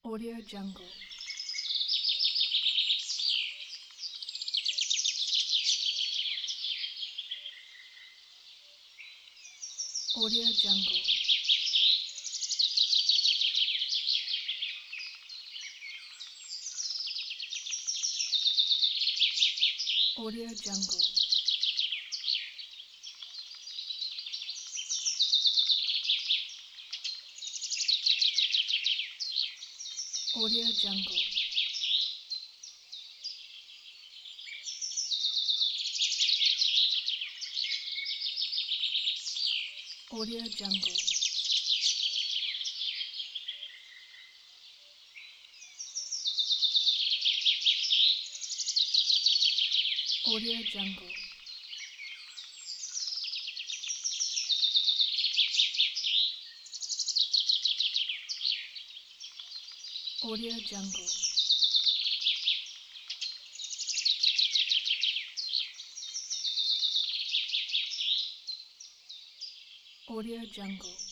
Audio Jungle. Audio Jungle. Audio Jungle. Audio Jungle. Audio Jungle. Audio Jungle. Audio Jungle. Audio Jungle.